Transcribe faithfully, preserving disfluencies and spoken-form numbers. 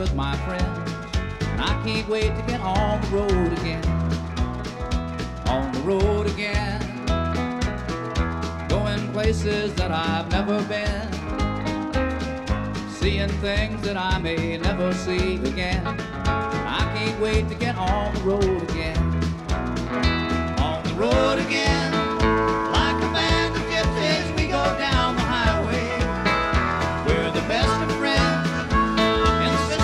with my friends, and I can't wait to get on the road again. On the road again, going places that I've never been, seeing things that I may never see again. I can't wait to get on the road again. On the road again.